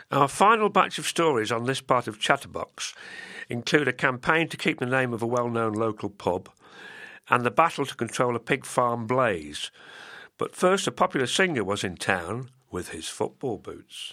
Our final batch of stories on this part of Chatterbox include a campaign to keep the name of a well-known local pub and the battle to control a pig farm blaze. But first, a popular singer was in town with his football boots.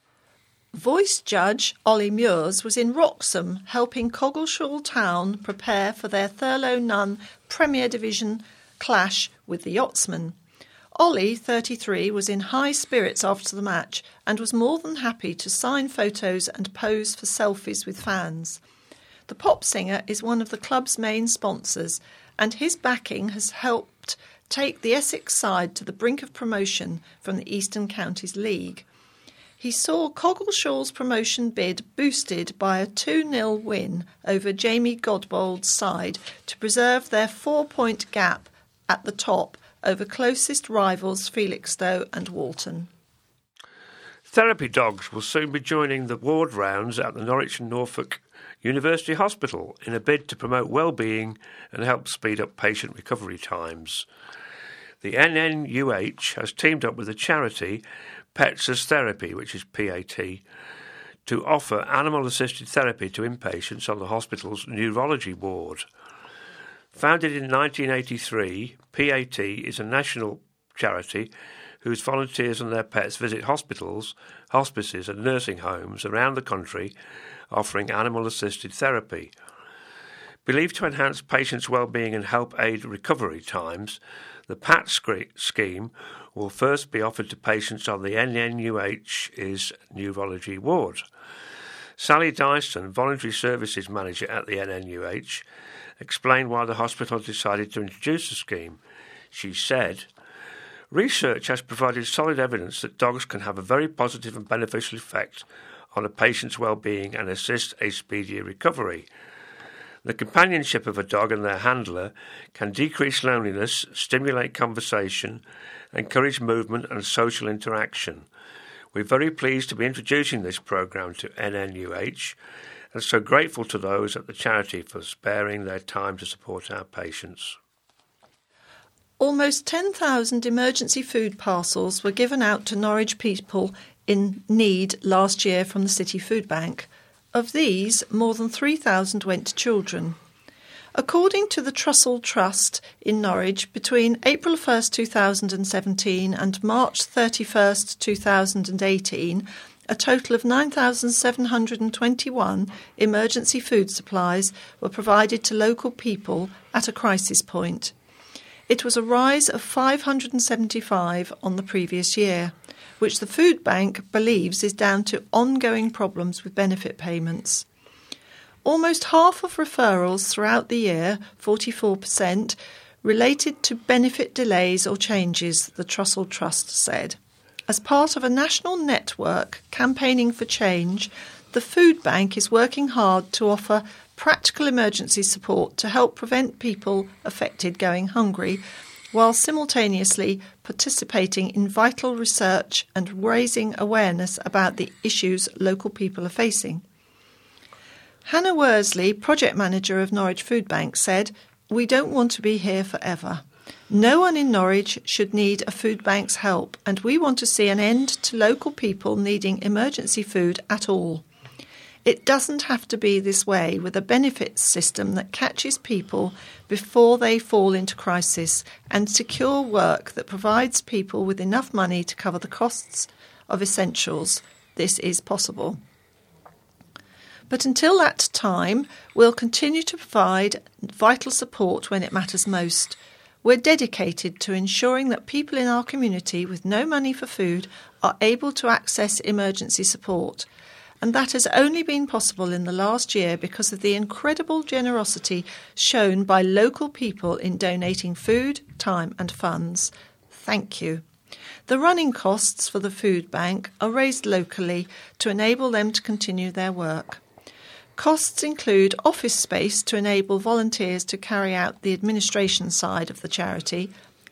Voice judge Ollie Muirs was in Wroxham helping Coggeshall Town prepare for their Thurlow Nunn Premier Division clash with the Yachtsmen. Ollie, 33, was in high spirits after the match and was more than happy to sign photos and pose for selfies with fans. The pop singer is one of the club's main sponsors, and his backing has helped take the Essex side to the brink of promotion from the Eastern Counties League. He saw Coggleshall's promotion bid boosted by a 2-0 win over Jamie Godbold's side to preserve their 4-point gap at the top over closest rivals Felixstowe and Walton. Therapy dogs will soon be joining the ward rounds at the Norwich and Norfolk University Hospital in a bid to promote well-being and help speed up patient recovery times. The NNUH has teamed up with the charity Pets as Therapy, which is PAT, to offer animal-assisted therapy to inpatients on the hospital's neurology ward. Founded in 1983, PAT is a national charity whose volunteers and their pets visit hospitals, hospices and nursing homes around the country offering animal-assisted therapy. Believed to enhance patients' well-being and help aid recovery times, the PAT scheme will first be offered to patients on the NNUH's neurology ward. Sally Dyson, Voluntary Services Manager at the NNUH, explained why the hospital decided to introduce the scheme. She said, "Research has provided solid evidence that dogs can have a very positive and beneficial effect on a patient's well-being and assist a speedier recovery. The companionship of a dog and their handler can decrease loneliness, stimulate conversation, encourage movement and social interaction. We're very pleased to be introducing this programme to NNUH and so grateful to those at the charity for sparing their time to support our patients." Almost 10,000 emergency food parcels were given out to Norwich people in need last year from the City Food Bank. Of these, more than 3,000 went to children. According to the Trussell Trust in Norwich, between April 1st, 2017 and March 31st, 2018, a total of 9,721 emergency food supplies were provided to local people at a crisis point. It was a rise of 575 on the previous year, which the Food Bank believes is down to ongoing problems with benefit payments. Almost half of referrals throughout the year, 44%, related to benefit delays or changes, the Trussell Trust said. As part of a national network campaigning for change, the Food Bank is working hard to offer practical emergency support to help prevent people affected going hungry, while simultaneously participating in vital research and raising awareness about the issues local people are facing. Hannah Worsley, project manager of Norwich Food Bank, said, "We don't want to be here forever. No one in Norwich should need a food bank's help, and we want to see an end to local people needing emergency food at all. It doesn't have to be this way with a benefits system that catches people before they fall into crisis and secure work that provides people with enough money to cover the costs of essentials. This is possible. But until that time, we'll continue to provide vital support when it matters most. We're dedicated to ensuring that people in our community with no money for food are able to access emergency support. And that has only been possible in the last year because of the incredible generosity shown by local people in donating food, time and funds. Thank you. The running costs for the food bank are raised locally to enable them to continue their work. Costs include office space to enable volunteers to carry out the administration side of the charity,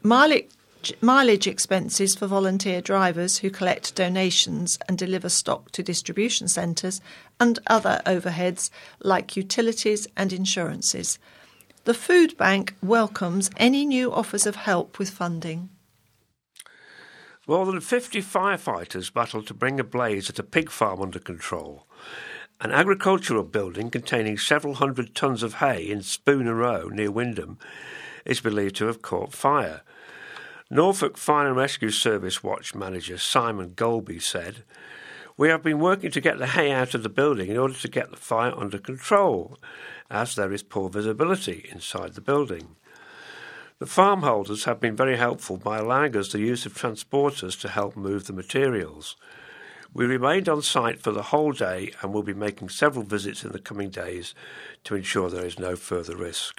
mileage expenses for volunteer drivers who collect donations and deliver stock to distribution centres, and other overheads like utilities and insurances. The food bank welcomes any new offers of help with funding. More than 50 firefighters battled to bring a blaze at a pig farm under control. An agricultural building containing several hundred tons of hay in Spooner Row near Wymondham is believed to have caught fire. Norfolk Fire and Rescue Service Watch manager Simon Golby said, "We have been working to get the hay out of the building in order to get the fire under control, as there is poor visibility inside the building. The farm holders have been very helpful by allowing us the use of transporters to help move the materials. We remained on site for the whole day and will be making several visits in the coming days to ensure there is no further risk."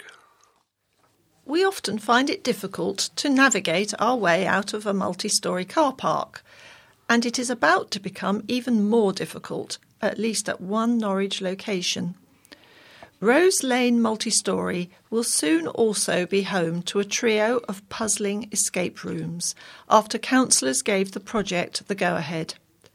We often find it difficult to navigate our way out of a multi-storey car park, and it is about to become even more difficult, at least at one Norwich location. Rose Lane Multi-Storey will soon also be home to a trio of puzzling escape rooms after councillors gave the project the go-ahead.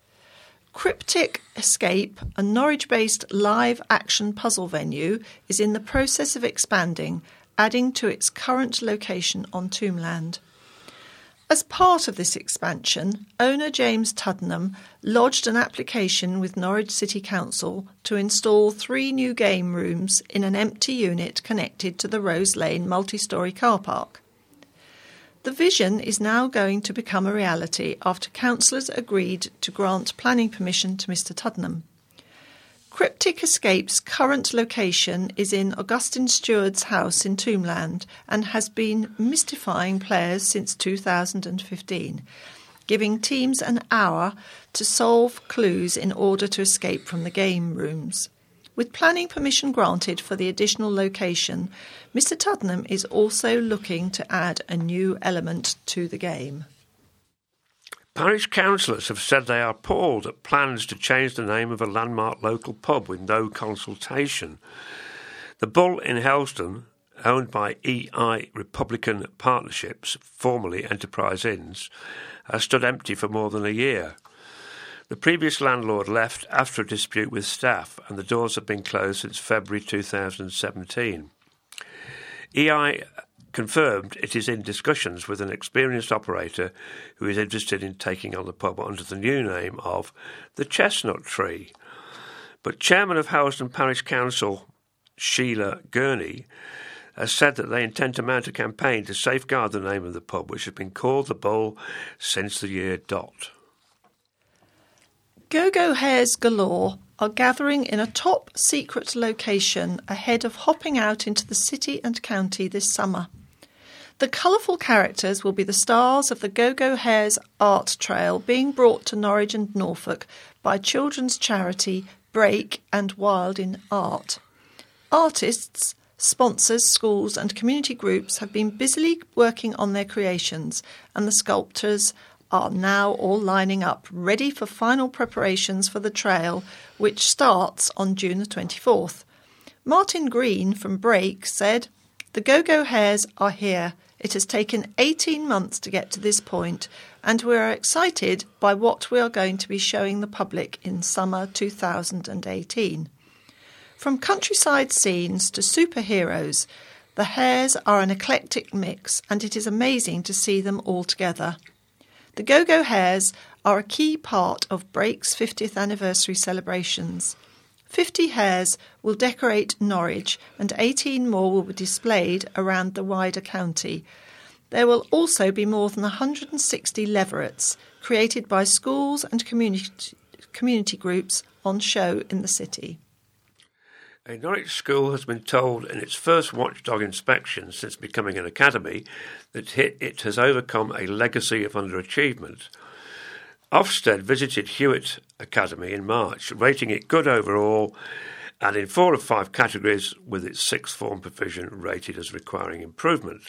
Cryptic Escape, a Norwich-based live-action puzzle venue, is in the process of expanding, adding to its current location on Tombland. As part of this expansion, owner James Tuddenham lodged an application with Norwich City Council to install 3 new game rooms in an empty unit connected to the Rose Lane multi-storey car park. The vision is now going to become a reality after councillors agreed to grant planning permission to Mr Tuddenham. Cryptic Escape's current location is in Augustine Steward's house in Tombland and has been mystifying players since 2015, giving teams an hour to solve clues in order to escape from the game rooms. With planning permission granted for the additional location, Mr Tuddenham is also looking to add a new element to the game. Parish councillors have said they are appalled at plans to change the name of a landmark local pub with no consultation. The Bull in Helston, owned by EI Republican Partnerships, formerly Enterprise Inns, has stood empty for more than a year. The previous landlord left after a dispute with staff, and the doors have been closed since February 2017. EI confirmed it is in discussions with an experienced operator who is interested in taking on the pub under the new name of the Chestnut Tree. But Chairman of Helston Parish Council, Sheila Gurney, has said that they intend to mount a campaign to safeguard the name of the pub, which has been called the Bull since the year dot. Go-Go Hares galore are gathering in a top-secret location ahead of hopping out into the city and county this summer. The colourful characters will be the stars of the Go-Go Hares art trail being brought to Norwich and Norfolk by children's charity Break and Wild in Art. Artists, sponsors, schools and community groups have been busily working on their creations, and the sculptors are now all lining up, ready for final preparations for the trail, which starts on June the 24th. Martin Green from Break said, "The Go-Go Hares are here. It has taken 18 months to get to this point, and we are excited by what we are going to be showing the public in summer 2018. From countryside scenes to superheroes, the hares are an eclectic mix, and it is amazing to see them all together. The Go-Go Hares are a key part of Break's 50th anniversary celebrations. 50 hares will decorate Norwich and 18 more will be displayed around the wider county. There will also be more than 160 leverets created by schools and community groups on show in the city." A Norwich school has been told in its first watchdog inspection since becoming an academy that it has overcome a legacy of underachievement. Ofsted visited Hewitt Academy in March, rating it good overall and in 4 of 5 categories, with its sixth form provision rated as requiring improvement.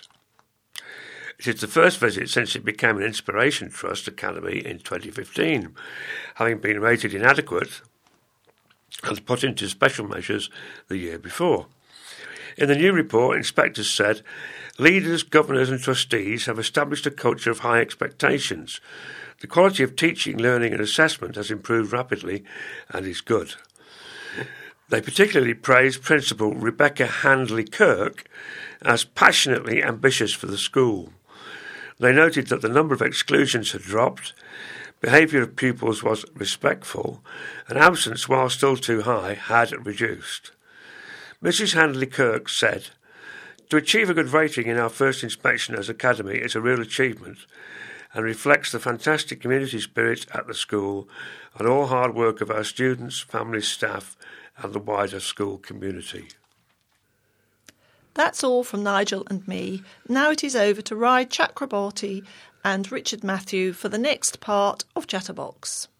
It is the first visit since it became an Inspiration Trust Academy in 2015, having been rated inadequate and put into special measures the year before. In the new report, inspectors said, "Leaders, governors and trustees have established a culture of high expectations. The quality of teaching, learning and assessment has improved rapidly and is good." They particularly praised Principal Rebecca Handley-Kirk as passionately ambitious for the school. They noted that the number of exclusions had dropped, behaviour of pupils was respectful, and absence, while still too high, had reduced. Mrs. Handley-Kirk said, "To achieve a good rating in our first inspection as Academy is a real achievement and reflects the fantastic community spirit at the school and all hard work of our students, families, staff and the wider school community." That's all from Nigel and me. Now it is over to Rai Chakraborty and Richard Matthew for the next part of Chatterbox.